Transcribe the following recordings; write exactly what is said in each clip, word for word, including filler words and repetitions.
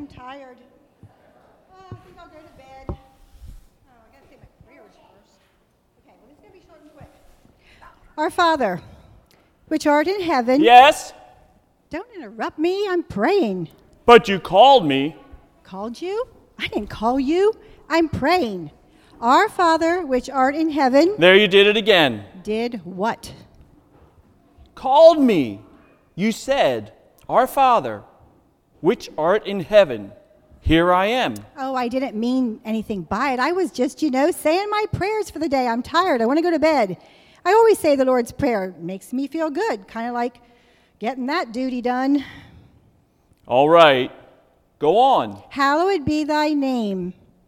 I'm tired. Oh, I think I'll go to bed. Oh, I got to say my prayers first. Okay, well, it's going to be short and quick. Our Father, which art in heaven. Yes? Don't interrupt me. I'm praying. But you called me. Called you? I didn't call you. I'm praying. Our Father, which art in heaven. There you did it again. Did what? Called me. You said, Our Father, which art in heaven, here I am. Oh, I didn't mean anything by it. I was just, you know, saying my prayers for the day. I'm tired. I want to go to bed. I always say the Lord's Prayer. It makes me feel good, kind of like getting that duty done. All right. Go on. Hallowed be thy name.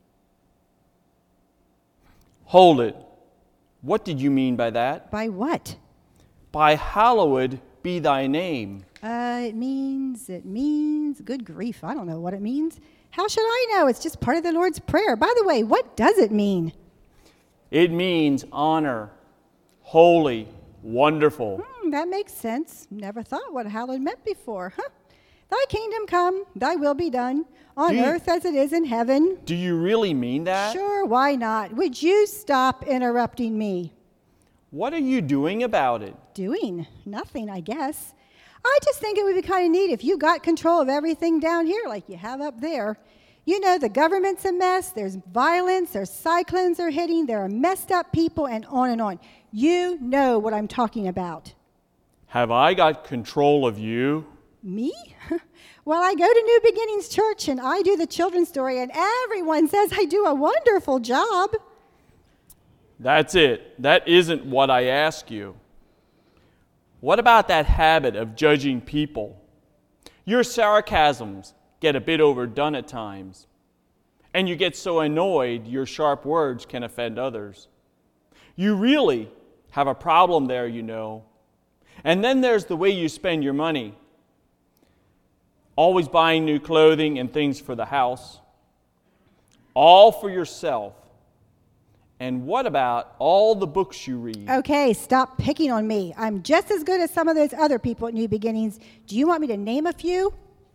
Hold it. What did you mean by that? By what? By hallowed be thy name. Uh, it means, it means, good grief, I don't know what it means. How should I know? It's just part of the Lord's Prayer. By the way, what does it mean? It means honor, holy, wonderful. Hmm, that makes sense. Never thought what hallowed meant before. Huh? Thy kingdom come, thy will be done, on you, earth as it is in heaven. Do you really mean that? Sure, why not? Would you stop interrupting me? What are you doing about it? Doing? Nothing, I guess. I just think it would be kind of neat if you got control of everything down here like you have up there. You know, the government's a mess, there's violence, there's cyclones are hitting, there are messed up people, and on and on. You know what I'm talking about. Have I got control of you? Me? Well, I go to New Beginnings Church and I do the children's story, and everyone says I do a wonderful job. That's it. That isn't what I ask you. What about that habit of judging people? Your sarcasms get a bit overdone at times, and you get so annoyed your sharp words can offend others. You really have a problem there, you know. And then there's the way you spend your money. Always buying new clothing and things for the house. All for yourself. And what about all the books you read? Okay, stop picking on me. I'm just as good as some of those other people at New Beginnings. Do you want me to name a few?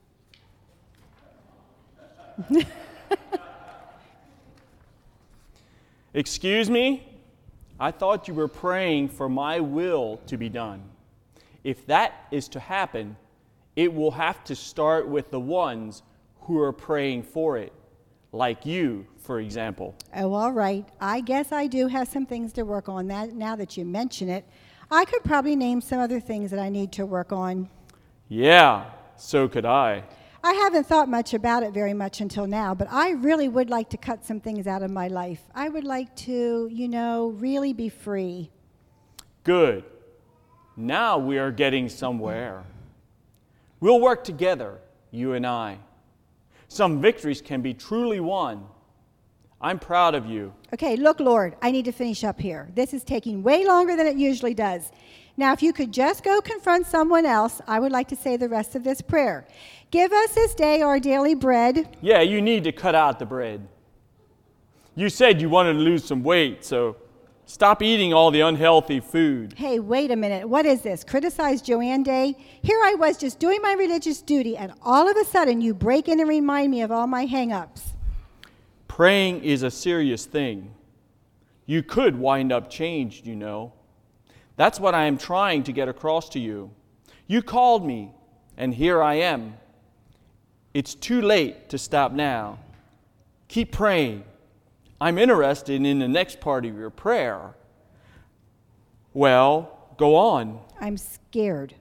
Excuse me? I thought you were praying for my will to be done. If that is to happen, it will have to start with the ones who are praying for it, like you, for example. Oh, all right. I guess I do have some things to work on that, now that you mention it. I could probably name some other things that I need to work on. Yeah, so could I. I haven't thought much about it very much until now, but I really would like to cut some things out of my life. I would like to, you know, really be free. Good. Now we are getting somewhere. We'll work together, you and I. Some victories can be truly won. I'm proud of you. Okay, look, Lord, I need to finish up here. This is taking way longer than it usually does. Now, if you could just go confront someone else, I would like to say the rest of this prayer. Give us this day our daily bread. Yeah, you need to cut out the bread. You said you wanted to lose some weight, so stop eating all the unhealthy food. Hey, wait a minute. What is this? Criticize Joanne Day? Here I was just doing my religious duty, and all of a sudden you break in and remind me of all my hang-ups. Praying is a serious thing. You could wind up changed, you know. That's what I am trying to get across to you. You called me, and here I am. It's too late to stop now. Keep praying. I'm interested in the next part of your prayer. Well, go on. I'm scared.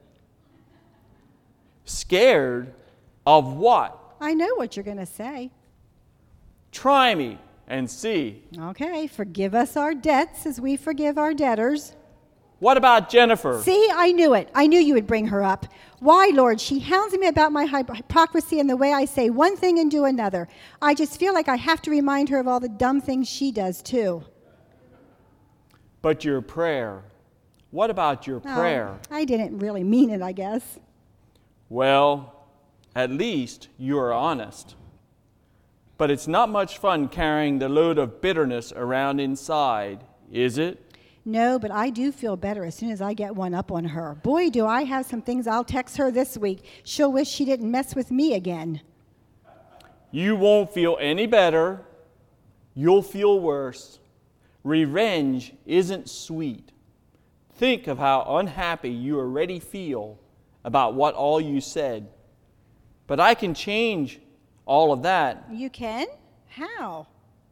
Scared of what? I know what you're going to say. Try me and see. Okay, forgive us our debts as we forgive our debtors. What about Jennifer? See, I knew it. I knew you would bring her up. Why, Lord? She hounds me about my hypocrisy and the way I say one thing and do another. I just feel like I have to remind her of all the dumb things she does, too. But your prayer. What about your prayer? Oh, I didn't really mean it, I guess. Well, at least you are honest. But it's not much fun carrying the load of bitterness around inside, is it? No, but I do feel better as soon as I get one up on her. Boy, do I have some things I'll text her this week. She'll wish she didn't mess with me again. You won't feel any better. You'll feel worse. Revenge isn't sweet. Think of how unhappy you already feel about what all you said. But I can change all of that. You can? How?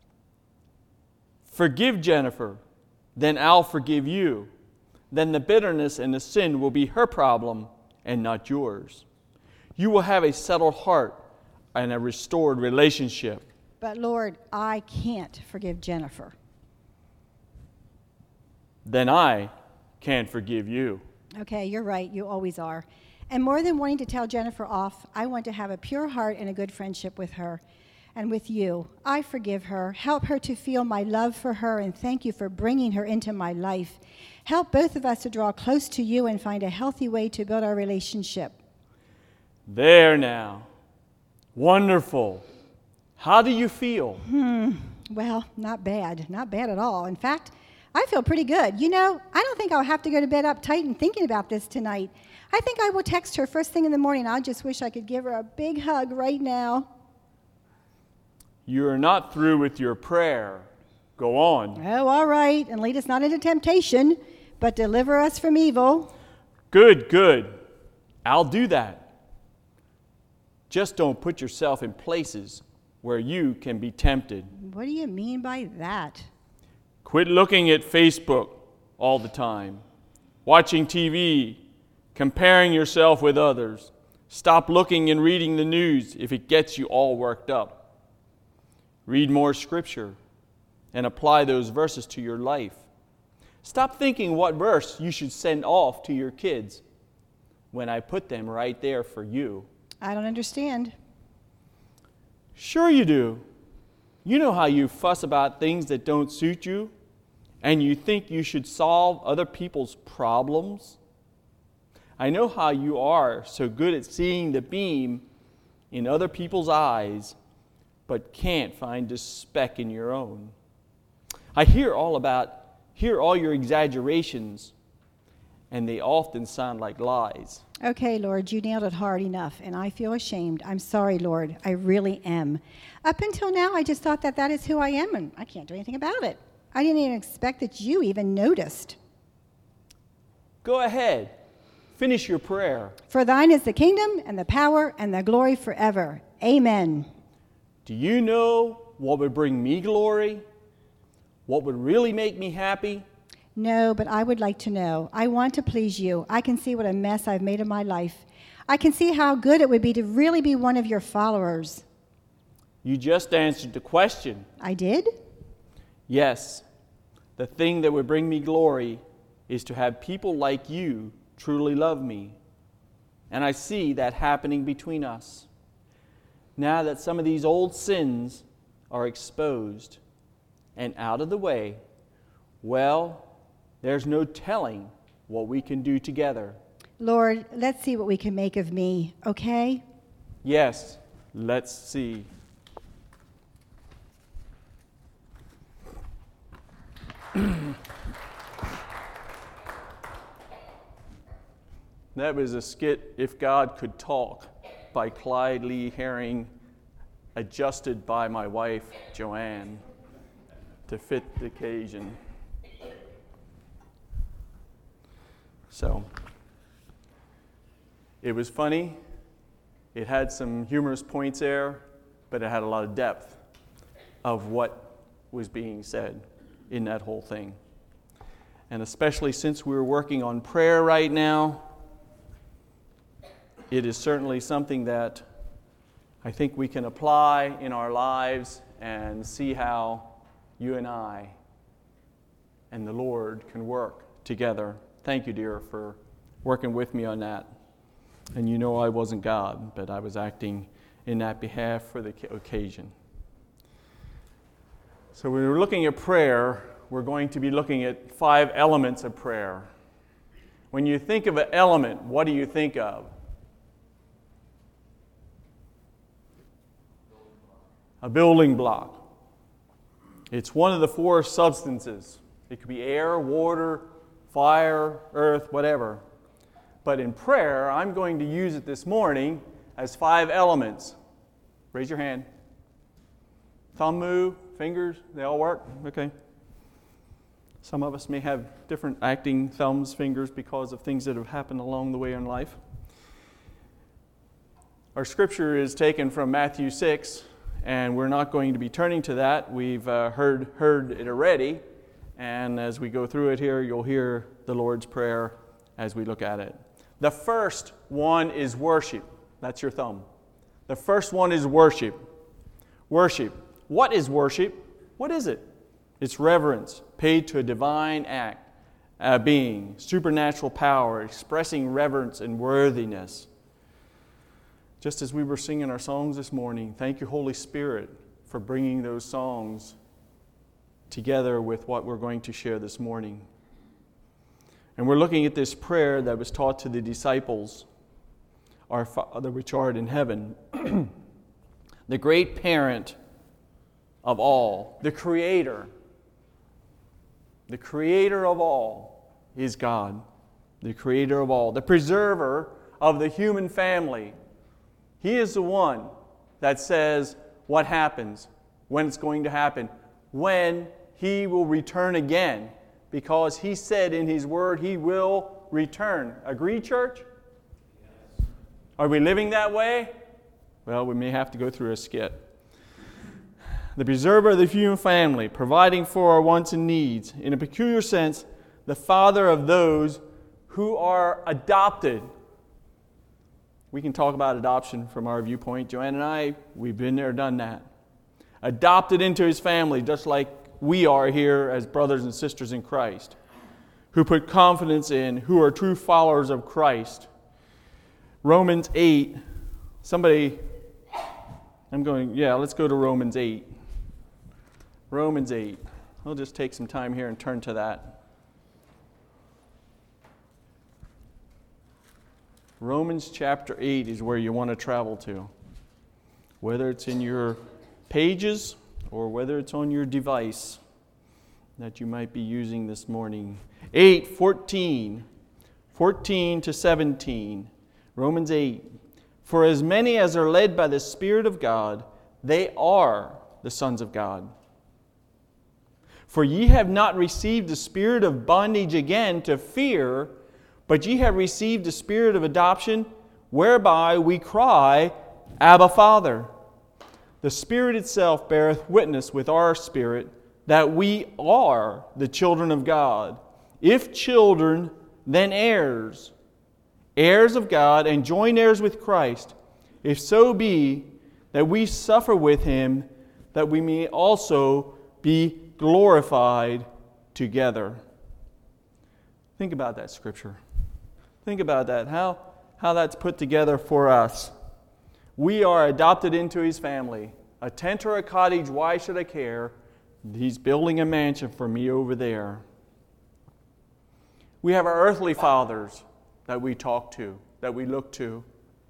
Forgive Jennifer, then I'll forgive you. Then the bitterness and the sin will be her problem and not yours. You will have a settled heart and a restored relationship. But Lord, I can't forgive Jennifer. Then I can't forgive you. Okay, you're right. You always are. And more than wanting to tell Jennifer off, I want to have a pure heart and a good friendship with her and with you. I forgive her. Help her to feel my love for her, and thank you for bringing her into my life. Help both of us to draw close to you and find a healthy way to build our relationship. There now. Wonderful. How do you feel? Hmm. Well, not bad. Not bad at all. In fact, I feel pretty good. You know, I don't think I'll have to go to bed uptight and thinking about this tonight. I think I will text her first thing in the morning. I just wish I could give her a big hug right now. You are not through with your prayer. Go on. Oh, all right. And lead us not into temptation, but deliver us from evil. Good, good. I'll do that. Just don't put yourself in places where you can be tempted. What do you mean by that? Quit looking at Facebook all the time, watching T V, comparing yourself with others. Stop looking and reading the news if it gets you all worked up. Read more scripture and apply those verses to your life. Stop thinking what verse you should send off to your kids when I put them right there for you. I don't understand. Sure you do. You know how you fuss about things that don't suit you, and you think you should solve other people's problems. I know how you are so good at seeing the beam in other people's eyes, but can't find a speck in your own. I hear all about, hear all your exaggerations, and they often sound like lies. Okay, Lord, you nailed it hard enough, and I feel ashamed. I'm sorry, Lord. I really am. Up until now, I just thought that that is who I am, and I can't do anything about it. I didn't even expect that you even noticed. Go ahead. Finish your prayer. For thine is the kingdom and the power and the glory forever. Amen. Do you know what would bring me glory? What would really make me happy? No, but I would like to know. I want to please you. I can see what a mess I've made of my life. I can see how good it would be to really be one of your followers. You just answered the question. I did? Yes. The thing that would bring me glory is to have people like you truly love me. And I see that happening between us. Now that some of these old sins are exposed and out of the way, well, there's no telling what we can do together. Lord, let's see what we can make of me, okay? Yes, let's see. That was a skit, If God Could Talk, by Clyde Lee Herring, adjusted by my wife, Joanne, to fit the occasion. So, it was funny. It had some humorous points there, but it had a lot of depth of what was being said in that whole thing. And especially since we're working on prayer right now, it is certainly something that I think we can apply in our lives and see how you and I and the Lord can work together. Thank you, dear, for working with me on that. And you know I wasn't God, but I was acting in that behalf for the occasion. So when we're looking at prayer, we're going to be looking at five elements of prayer. When you think of an element, what do you think of? A building block. It's one of the four substances. It could be air, water, fire, earth, whatever. But in prayer, I'm going to use it this morning as five elements. Raise your hand. Thumb move, fingers, they all work? Okay. Some of us may have different acting thumbs, fingers because of things that have happened along the way in life. Our scripture is taken from Matthew six, and we're not going to be turning to that. We've uh, heard, heard it already, and as we go through it here, you'll hear the Lord's Prayer as we look at it. The first one is worship. That's your thumb. The first one is worship. Worship. What is worship? What is it? It's reverence paid to a divine act, a being, supernatural power, expressing reverence and worthiness. Just as we were singing our songs this morning, thank you, Holy Spirit, for bringing those songs together with what we're going to share this morning. And we're looking at this prayer that was taught to the disciples. Our Father which art in heaven, the great parent of all, the creator, the creator of all is God, the creator of all, the preserver of the human family. He is the one that says what happens, when it's going to happen, when He will return again, because He said in His Word He will return. Agree, church? Yes. Are we living that way? Well, we may have to go through a skit. The preserver of the human family, providing for our wants and needs. In a peculiar sense, the father of those who are adopted. We can talk about adoption from our viewpoint. Joanne and I, we've been there, done that. Adopted into His family, just like we are here as brothers and sisters in Christ, who put confidence in, who are true followers of Christ. Romans eight, somebody, I'm going, yeah, let's go to Romans eight. Romans eight. I'll just take some time here and turn to that. Romans chapter eight is where you want to travel to. Whether it's in your pages or whether it's on your device that you might be using this morning. eight, fourteen. fourteen to seventeen. Romans eight. For as many as are led by the Spirit of God, they are the sons of God. For ye have not received the spirit of bondage again to fear, but ye have received the spirit of adoption, whereby we cry, Abba, Father. The Spirit itself beareth witness with our spirit that we are the children of God. If children, then heirs, heirs of God, and joint heirs with Christ, if so be that we suffer with Him, that we may also be glorified together. Think about that scripture. Think about that, how, how that's put together for us. We are adopted into His family. A tent or a cottage, why should I care? He's building a mansion for me over there. We have our earthly fathers that we talk to, that we look to.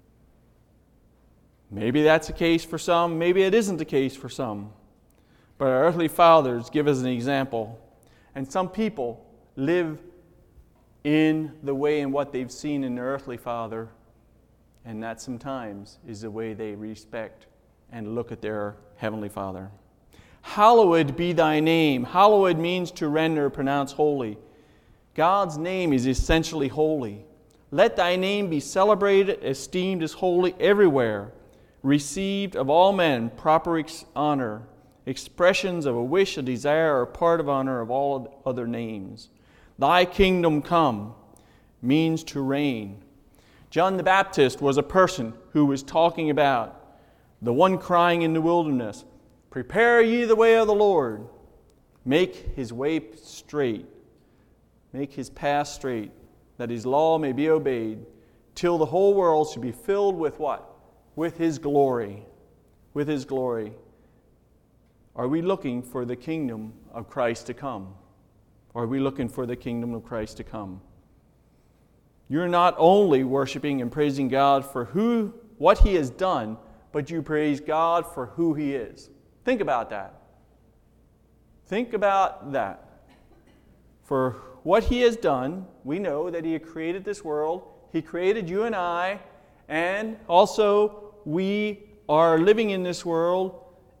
Maybe that's the case for some, maybe it isn't the case for some. But our earthly fathers give us an example. And some people live in the way and what they've seen in their earthly father, and that sometimes is the way they respect and look at their heavenly Father. Hallowed be thy name. Hallowed means to render or pronounce holy. God's name is essentially holy. Let thy name be celebrated, esteemed as holy everywhere, received of all men proper ex- honor, expressions of a wish, a desire, or part of honor of all other names. Thy kingdom come means to reign. John the Baptist was a person who was talking about the one crying in the wilderness, prepare ye the way of the Lord. Make His way straight. Make His path straight, that His law may be obeyed, till the whole world should be filled with what? With His glory. With His glory. Are we looking for the kingdom of Christ to come? Are we looking for the kingdom of Christ to come? You're not only worshiping and praising God for who, what He has done, but you praise God for who He is. Think about that. Think about that. For what He has done, we know that He created this world. He created you and I, and also we are living in this world,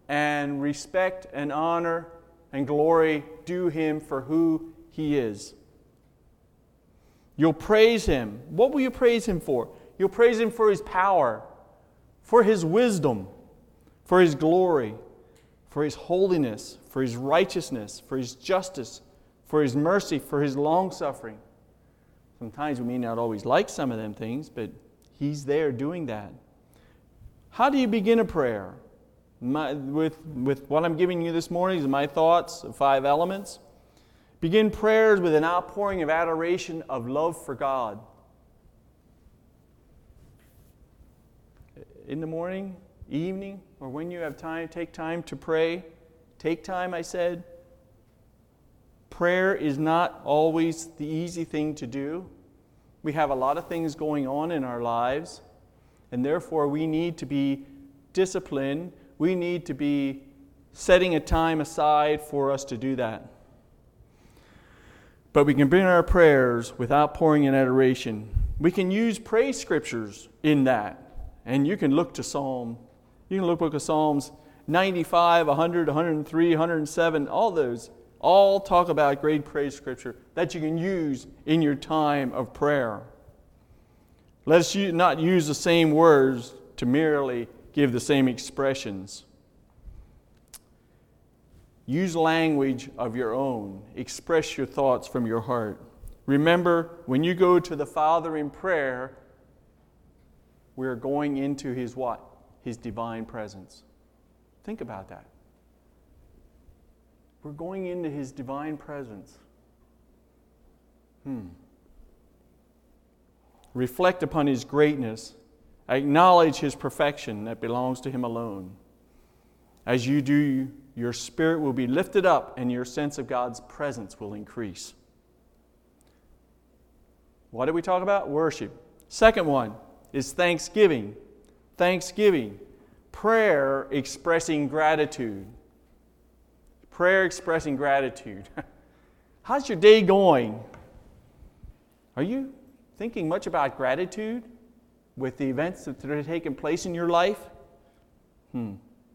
and respect and honor and glory due Him for who He is. You'll praise Him. What will you praise Him for? You'll praise Him for His power, for His wisdom, for His glory, for His holiness, for His righteousness, for His justice, for His mercy, for His long-suffering. Sometimes we may not always like some of them things, but He's there doing that. How do you begin a prayer? My, with, with what I'm giving you this morning is my thoughts of five elements. Begin prayers with an outpouring of adoration of love for God. In the morning, evening, or when you have time, take time to pray. Take time, I said. Prayer is not always the easy thing to do. We have a lot of things going on in our lives, and therefore we need to be disciplined. We need to be setting a time aside for us to do that. But we can bring our prayers without pouring in adoration. We can use praise scriptures in that. And you can look to Psalm. You can look book of Psalms ninety-five, one hundred, one hundred three, one hundred seven, all those. All talk about great praise scripture that you can use in your time of prayer. Let us not use the same words to merely give the same expressions. Use language of your own. Express your thoughts from your heart. Remember, when you go to the Father in prayer, we're going into His what? His divine presence. Think about that. We're going into His divine presence. Hmm. Reflect upon His greatness. Acknowledge His perfection that belongs to Him alone. As you do, your spirit will be lifted up and your sense of God's presence will increase. What did we talk about? Worship. Second one is thanksgiving. Thanksgiving. Prayer expressing gratitude. Prayer expressing gratitude. How's your day going? Are you thinking much about gratitude with the events that are taking place in your life? Hmm.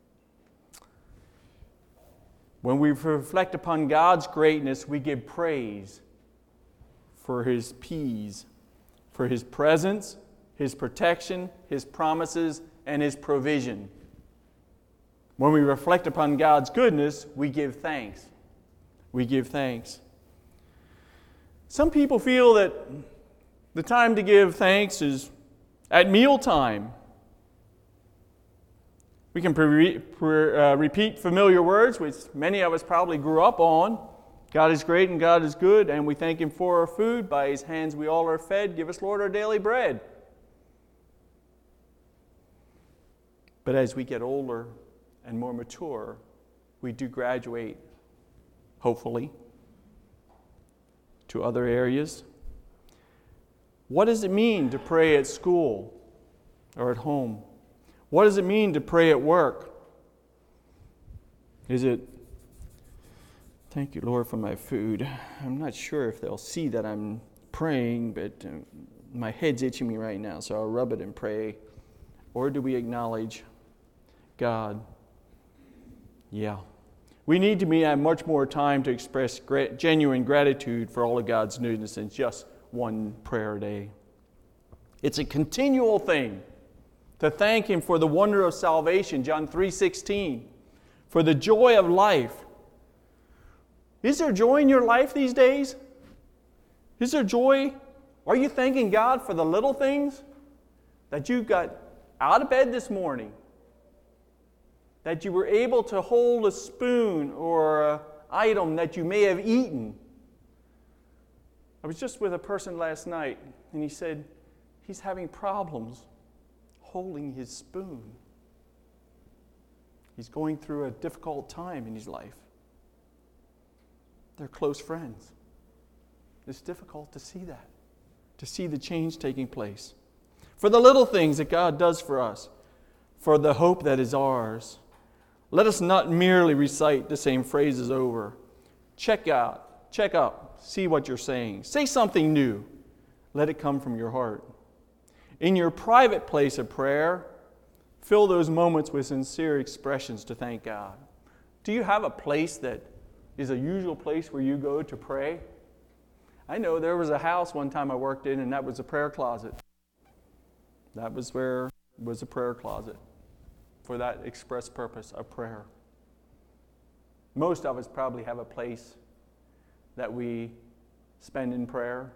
When we reflect upon God's greatness, we give praise for His peace, for His presence, His protection, His promises, and His provision. When we reflect upon God's goodness, we give thanks. We give thanks. Some people feel that the time to give thanks is at mealtime. We can pre- pre- uh, repeat familiar words, which many of us probably grew up on. God is great and God is good, and we thank Him for our food. By His hands we all are fed. Give us, Lord, our daily bread. But as we get older and more mature, we do graduate, hopefully, to other areas. What does it mean to pray at school or at home? What does it mean to pray at work? Is it, thank you, Lord, for my food. I'm not sure if they'll see that I'm praying, but uh, my head's itching me right now, so I'll rub it and pray. Or do we acknowledge God? Yeah. We need to have much more time to express gra- genuine gratitude for all of God's goodness than just one prayer a day. It's a continual thing to thank Him for the wonder of salvation, John three sixteen, for the joy of life. Is there joy in your life these days? Is there joy? Are you thanking God for the little things? That you got out of bed this morning? That you were able to hold a spoon or an item that you may have eaten? I was just with a person last night, and he said he's having problems holding his spoon. He's going through a difficult time in his life. They're close friends. It's difficult to see that, to see the change taking place. For the little things that God does for us, for the hope that is ours, let us not merely recite the same phrases over. Check out, check up, see what you're saying. Say something new. Let it come from your heart. In your private place of prayer, Fill those moments with sincere expressions to thank God. Do you have a place that is a usual place where you go to pray? I know there was a house one time I worked in, and that was a prayer closet. That was where was a prayer closet for that express purpose of prayer. Most of us probably have a place that we spend in prayer.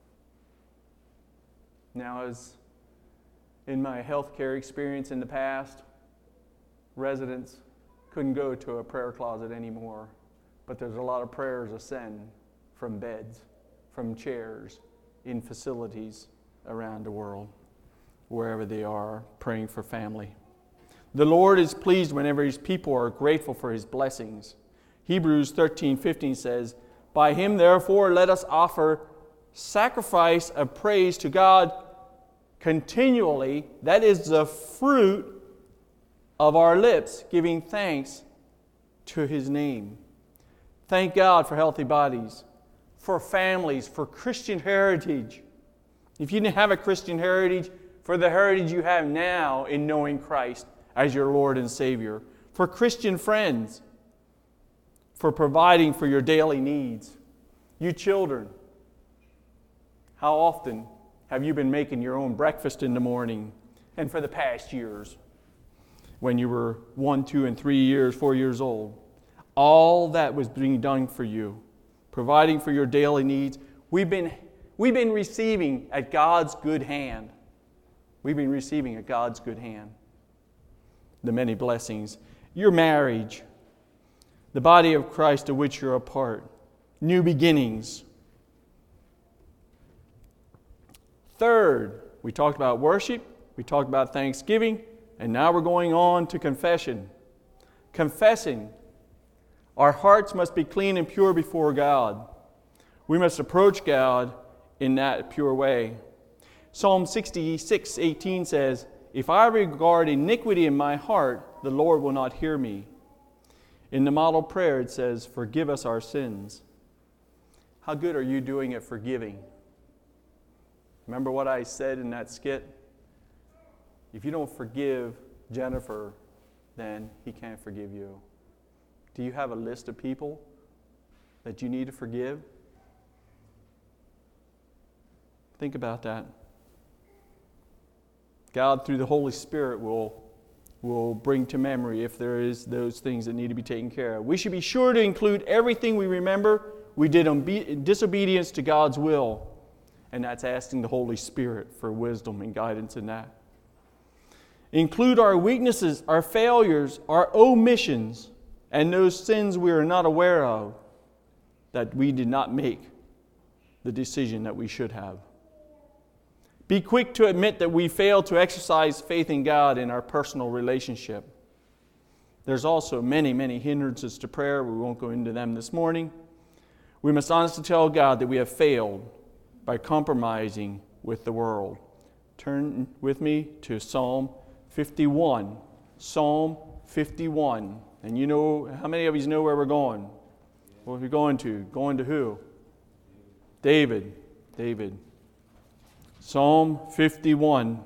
Now, as in my healthcare experience in the past, residents couldn't go to a prayer closet anymore, but there's a lot of prayers ascend from beds, from chairs, in facilities around the world, wherever they are, praying for family. The Lord is pleased whenever His people are grateful for His blessings. Hebrews thirteen fifteen says, "By Him, therefore, let us offer sacrifice of praise to God continually, that is the fruit of our lips, giving thanks to His name." Thank God for healthy bodies, for families, for Christian heritage. If you didn't have a Christian heritage, for the heritage you have now in knowing Christ as your Lord and Savior. For Christian friends, for providing for your daily needs. You children, how often have you been making your own breakfast in the morning? And for the past years, when you were one, two, and three years, four years old, all that was being done for you, providing for your daily needs. We've been, we've been receiving at God's good hand. We've been receiving at God's good hand the many blessings. Your marriage, the body of Christ of which you're a part, new beginnings. Third, we talked about worship, we talked about thanksgiving, and now we're going on to confession. Confessing. Our hearts must be clean and pure before God. We must approach God in that pure way. Psalm sixty-six eighteen says, "If I regard iniquity in my heart, the Lord will not hear me." In the model prayer it says, "Forgive us our sins." How good are you doing at forgiving? Remember what I said in that skit? If you don't forgive Jennifer, then He can't forgive you. Do you have a list of people that you need to forgive? Think about that. God, through the Holy Spirit, will, will bring to memory if there is those things that need to be taken care of. We should be sure to include everything we remember we did in disobedience to God's will. And that's asking the Holy Spirit for wisdom and guidance in that. Include our weaknesses, our failures, our omissions, and those sins we are not aware of that we did not make the decision that we should have. Be quick to admit that we failed to exercise faith in God in our personal relationship. There's also many, many hindrances to prayer. We won't go into them this morning. We must honestly tell God that we have failed by compromising with the world. Turn with me to Psalm fifty-one. Psalm fifty-one. And you know, how many of you know where we're going? Where are we going to? Going to who? David. David. Psalm fifty-one,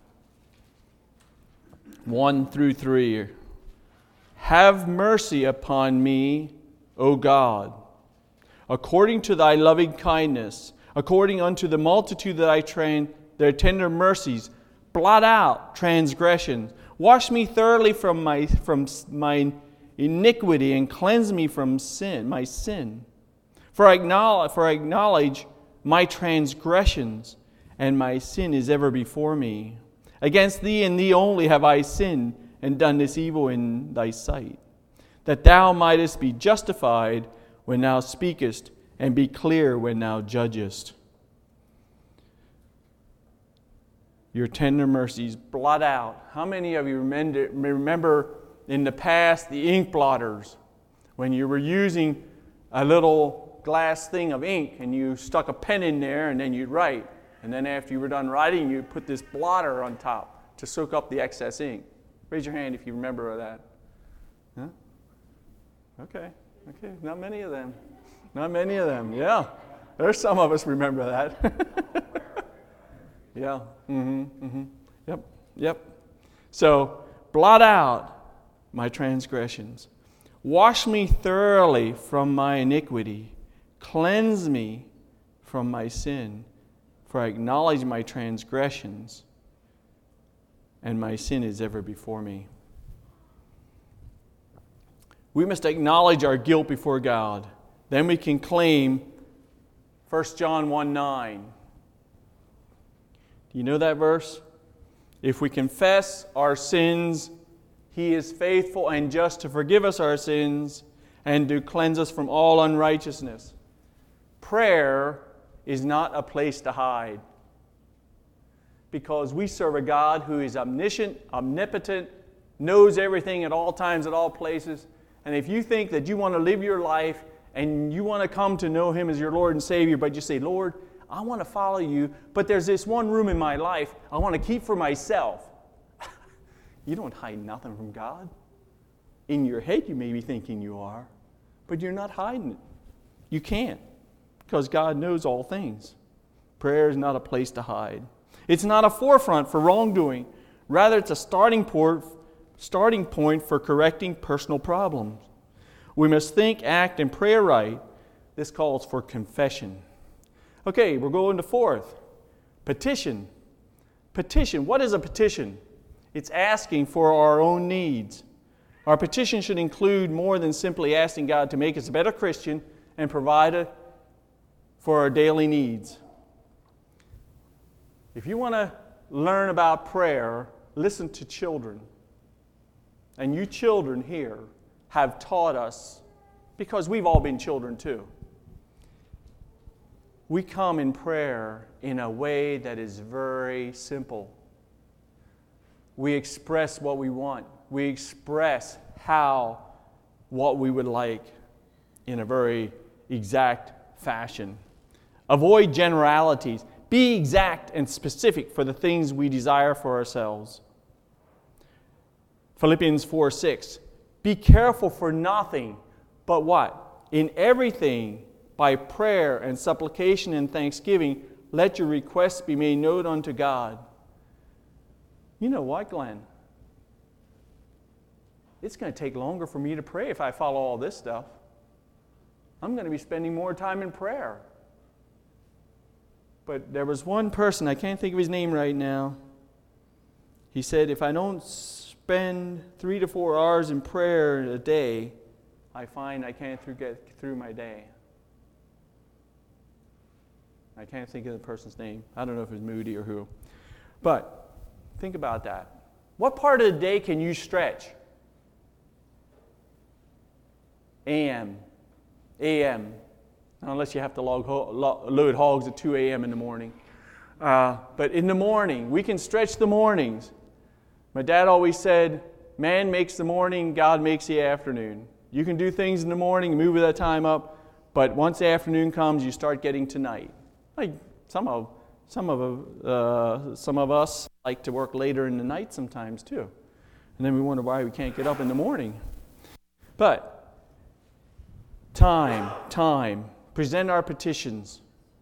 one through three. Have mercy upon me, O God, according to thy loving kindness, according unto the multitude that I train, their tender mercies, blot out transgressions. Wash me thoroughly from my from my iniquity and cleanse me from sin, my sin. For I acknowledge, for I acknowledge my transgressions, and my sin is ever before me. Against thee and thee only have I sinned and done this evil in thy sight, that thou mightest be justified when thou speakest, and be clear when thou judgest. Your tender mercies blot out. How many of you remember, remember in the past the ink blotters, when you were using a little glass thing of ink and you stuck a pen in there and then you'd write? And then after you were done writing, you put this blotter on top to soak up the excess ink. Raise your hand if you remember that. Huh? Okay, okay, not many of them. Not many of them, yeah. There's some of us remember that. Yeah, mm-hmm, mm-hmm. Yep, yep. So blot out my transgressions. Wash me thoroughly from my iniquity. Cleanse me from my sin. For I acknowledge my transgressions, and my sin is ever before me. We must acknowledge our guilt before God. Then we can claim First John one nine. Do you know that verse? If we confess our sins, He is faithful and just to forgive us our sins and to cleanse us from all unrighteousness. Prayer is not a place to hide, because we serve a God who is omniscient, omnipotent, knows everything at all times, at all places. And if you think that you want to live your life and you want to come to know Him as your Lord and Savior, but you say, Lord, I want to follow you, but there's this one room in my life I want to keep for myself. You don't hide nothing from God. In your head you may be thinking you are, but you're not hiding it. You can't, because God knows all things. Prayer is not a place to hide. It's not a forefront for wrongdoing. Rather, it's a starting point, starting point for correcting personal problems. We must think, act, and pray right. This calls for confession. Okay, we're going to fourth. Petition. Petition. What is a petition? It's asking for our own needs. Our petition should include more than simply asking God to make us a better Christian and provide a, for our daily needs. If you want to learn about prayer, listen to children. And you children here have taught us, because we've all been children too. We come in prayer in a way that is very simple. We express what we want. We express how, what we would like in a very exact fashion. Avoid generalities. Be exact and specific for the things we desire for ourselves. Philippians four six. Be careful for nothing, but what? In everything, by prayer and supplication and thanksgiving, let your requests be made known unto God. You know what, Glenn? It's going to take longer for me to pray if I follow all this stuff. I'm going to be spending more time in prayer. But there was one person, I can't think of his name right now. He said, if I don't spend three to four hours in prayer a day, I find I can't through get through my day. I can't think of the person's name. I don't know if it was Moody or who. But think about that. What part of the day can you stretch? A M. A M. Unless you have to log, lo- load hogs at two a.m. in the morning. Uh, but in the morning, we can stretch the mornings. My dad always said, man makes the morning, God makes the afternoon. You can do things in the morning, move that time up, but once the afternoon comes, you start getting to night. Like some of some of uh, some of us like to work later in the night sometimes too, and then we wonder why we can't get up in the morning. But time, time. Present our petitions.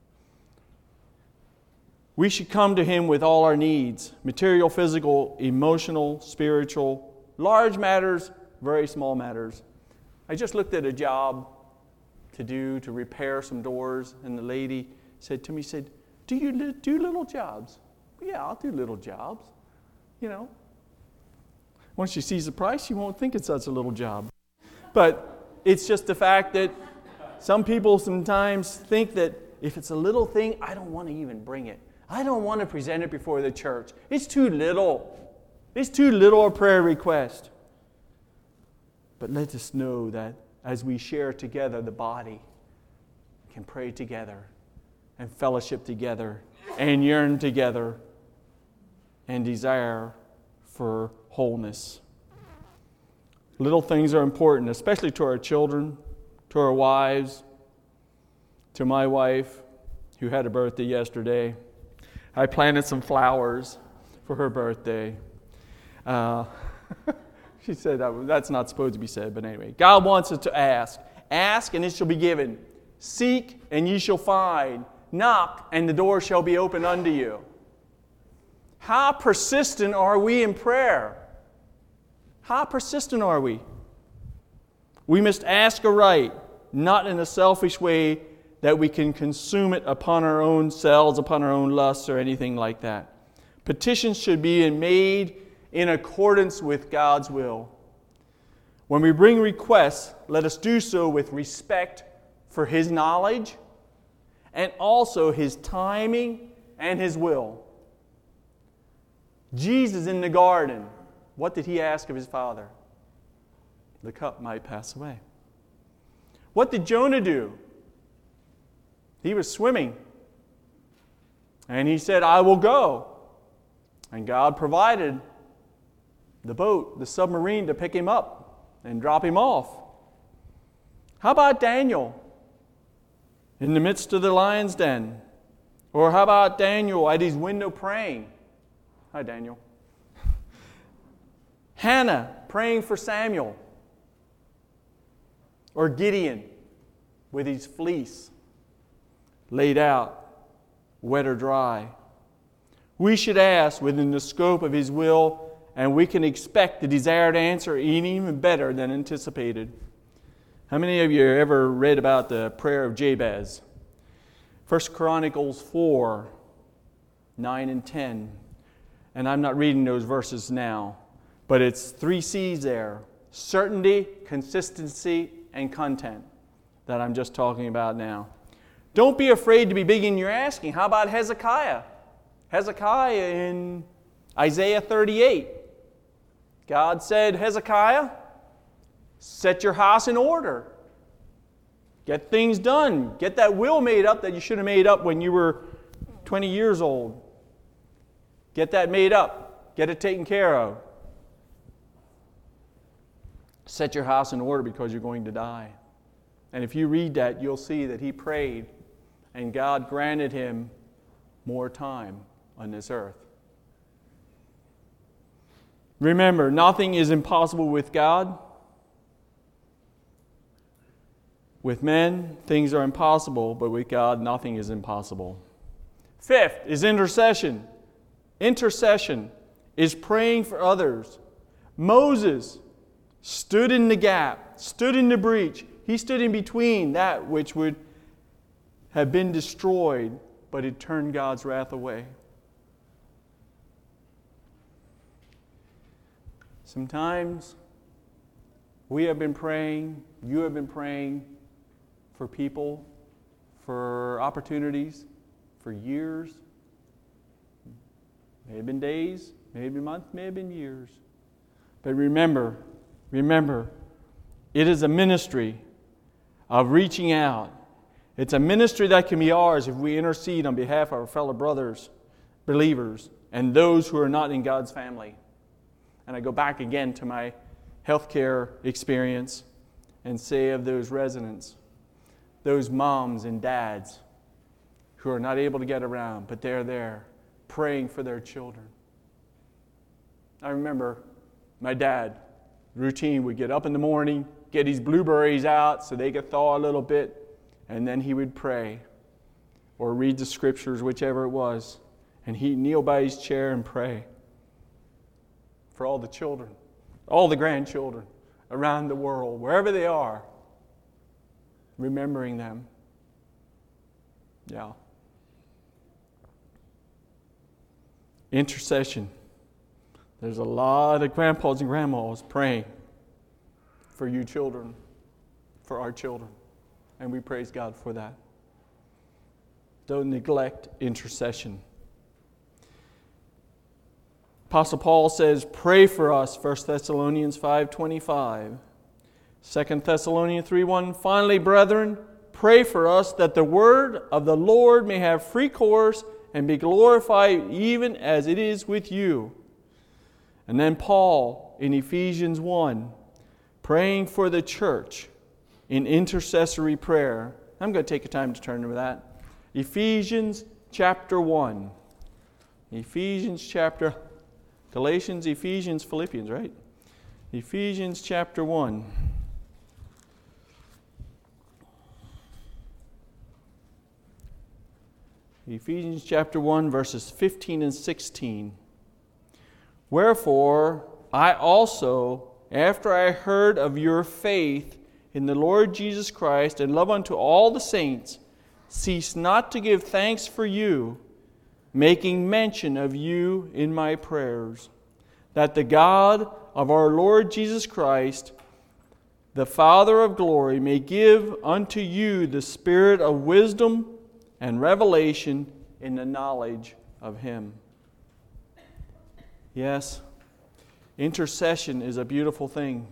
We should come to Him with all our needs, material, physical, emotional, spiritual, large matters, very small matters. I just looked at a job to do to repair some doors, and the lady said to me, said, do you li- do little jobs? Yeah, I'll do little jobs. You know, once she sees the price, she won't think it's such a little job. But it's just the fact that some people sometimes think that if it's a little thing, I don't want to even bring it. I don't want to present it before the church. It's too little. It's too little a prayer request. But let us know that as we share together, the body can pray together and fellowship together and yearn together and desire for wholeness. Little things are important, especially to our children, to our wives, to my wife, who had a birthday yesterday. I planted some flowers for her birthday. Uh, she said that, that's not supposed to be said, but anyway. God wants us to ask. Ask, and it shall be given. Seek, and ye shall find. Knock, and the door shall be opened unto you. How persistent are we in prayer? How persistent are we? We must ask aright, not in a selfish way that we can consume it upon our own selves, upon our own lusts, or anything like that. Petitions should be made in accordance with God's will. When we bring requests, let us do so with respect for His knowledge and also His timing and His will. Jesus in the garden, what did He ask of His Father? The cup might pass away. What did Jonah do? He was swimming. And he said, I will go. And God provided the boat, the submarine, to pick him up and drop him off. How about Daniel in the midst of the lion's den? Or how about Daniel at his window praying? Hi, Daniel. Hannah praying for Samuel. Or Gideon with his fleece laid out, wet or dry. We should ask within the scope of His will, and we can expect the desired answer even better than anticipated. How many of you ever read about the prayer of Jabez? First Chronicles four, nine and ten. And I'm not reading those verses now, but it's three C's there. Certainty, consistency, and content that I'm just talking about now. Don't be afraid to be big in your asking. How about Hezekiah? Hezekiah in Isaiah thirty-eight. God said, Hezekiah, set your house in order. Get things done. Get that will made up that you should have made up when you were twenty years old. Get that made up. Get it taken care of. Set your house in order because you're going to die. And if you read that, you'll see that he prayed and God granted him more time on this earth. Remember, nothing is impossible with God. With men, things are impossible, but with God, nothing is impossible. Fifth is intercession. Intercession is praying for others. Moses stood in the gap, stood in the breach. He stood in between that which would have been destroyed, but it turned God's wrath away. Sometimes we have been praying, you have been praying for people, for opportunities, for years. May have been days, may have been months, may have been years. But remember, remember, it is a ministry of reaching out. It's a ministry that can be ours if we intercede on behalf of our fellow brothers, believers, and those who are not in God's family. And I go back again to my healthcare experience and say of those residents, those moms and dads who are not able to get around, but they're there praying for their children. I remember my dad, routine, would get up in the morning, get his blueberries out so they could thaw a little bit, and then he would pray or read the scriptures, whichever it was, and he'd kneel by his chair and pray for all the children, all the grandchildren around the world, wherever they are, remembering them. Yeah. Intercession. There's a lot of grandpas and grandmas praying for you children, for our children. And we praise God for that. Don't neglect intercession. Apostle Paul says, pray for us, First Thessalonians five twenty-five. Second Thessalonians three one, finally, brethren, pray for us that the word of the Lord may have free course and be glorified even as it is with you. And then Paul in Ephesians one, praying for the church in intercessory prayer. I'm going to take a time to turn to that. Ephesians chapter one. Ephesians chapter, Galatians, Ephesians, Philippians, right? Ephesians chapter one. Ephesians chapter one, verses fifteen and sixteen. Wherefore, I also, after I heard of your faith in the Lord Jesus Christ and love unto all the saints, cease not to give thanks for you, making mention of you in my prayers, that the God of our Lord Jesus Christ, the Father of glory, may give unto you the spirit of wisdom and revelation in the knowledge of Him. Yes, intercession is a beautiful thing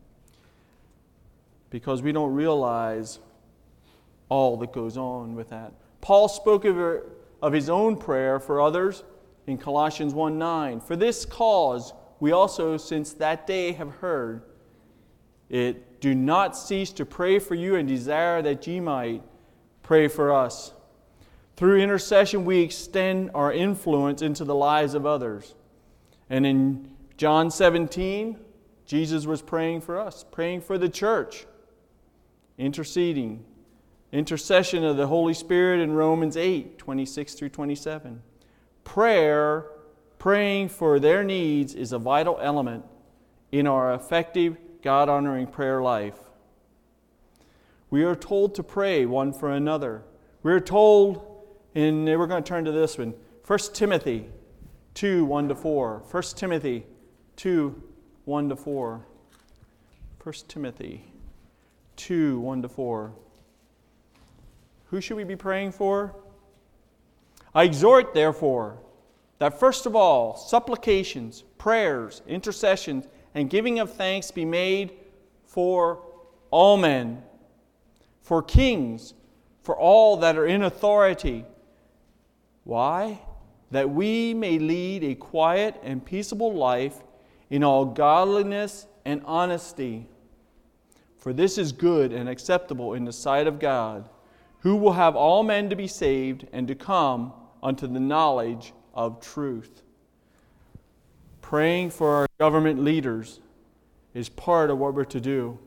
because we don't realize all that goes on with that. Paul spoke of, of his own prayer for others in Colossians one nine. For this cause we also, since that day, have heard it, do not cease to pray for you and desire that ye might pray for us. Through intercession we extend our influence into the lives of others. And in John seventeen, Jesus was praying for us, praying for the church, interceding. Intercession of the Holy Spirit in Romans eight twenty-six through twenty-seven. Prayer, praying for their needs, is a vital element in our effective, God-honoring prayer life. We are told to pray one for another. We're told, and we're going to turn to this one, First Timothy two one to four. First Timothy two one to four. First Timothy two one to four. Who should we be praying for? I exhort, therefore, that first of all, supplications, prayers, intercessions, and giving of thanks be made for all men, for kings, for all that are in authority. Why? That we may lead a quiet and peaceable life in all godliness and honesty. For this is good and acceptable in the sight of God, who will have all men to be saved and to come unto the knowledge of truth. Praying for our government leaders is part of what we're to do,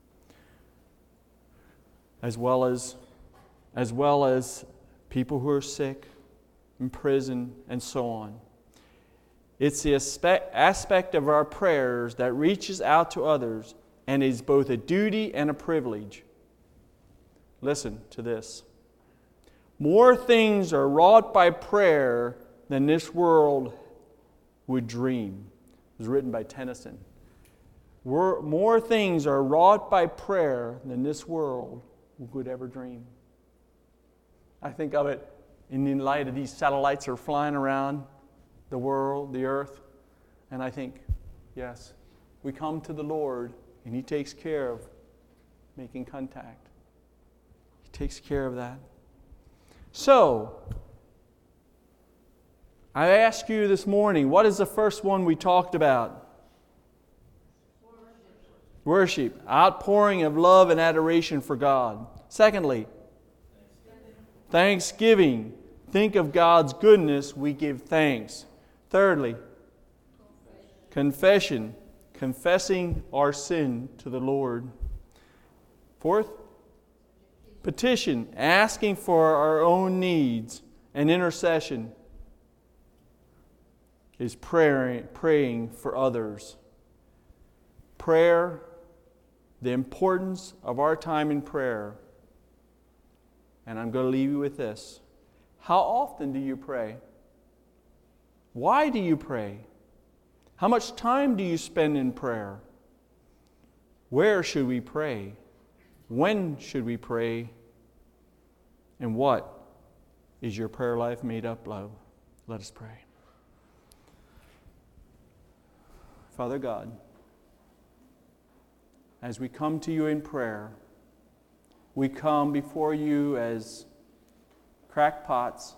as well as, as well as people who are sick, in prison, and so on. It's the aspect of our prayers that reaches out to others and is both a duty and a privilege. Listen to this. More things are wrought by prayer than this world would dream. It was written by Tennyson. More things are wrought by prayer than this world would ever dream. I think of it in the light of these satellites are flying around the world, the earth, and I think, yes, we come to the Lord and He takes care of making contact. He takes care of that. So, I ask you this morning, what is the first one we talked about? Worship. Worship. Outpouring of love and adoration for God. Secondly, Thanksgiving. Thanksgiving. Think of God's goodness, we give thanks. Thirdly, confession. Confession. Confessing our sin to the Lord. Fourth, petition. Asking for our own needs. And intercession is praying, praying for others. Prayer, the importance of our time in prayer. And I'm going to leave you with this. How often do you pray? Why do you pray? How much time do you spend in prayer? Where should we pray? When should we pray? And what is your prayer life made up of? Let us pray. Father God, as we come to you in prayer, we come before you as crackpots,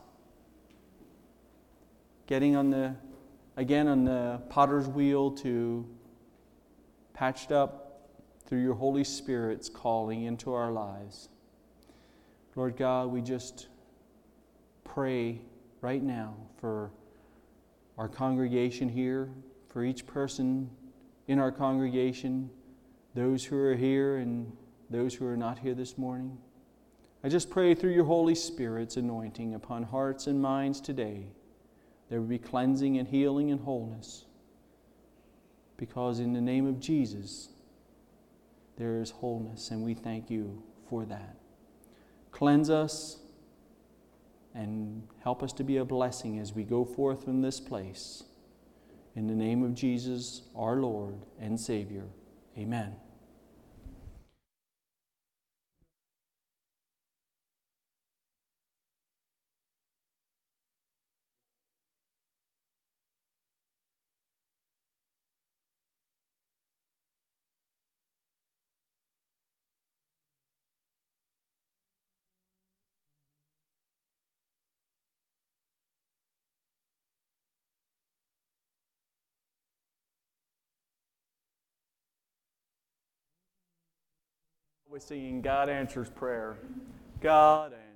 getting on the, again on the potter's wheel to patched up through your Holy Spirit's calling into our lives. Lord God, we just pray right now for our congregation here, for each person in our congregation, those who are here and those who are not here this morning. I just pray through your Holy Spirit's anointing upon hearts and minds today, there will be cleansing and healing and wholeness. because in the name of Jesus, there is wholeness, and we thank you for that. Cleanse us and help us to be a blessing as we go forth from this place. In the name of Jesus, our Lord and Savior. Amen. We're singing God Answers Prayer. God answers.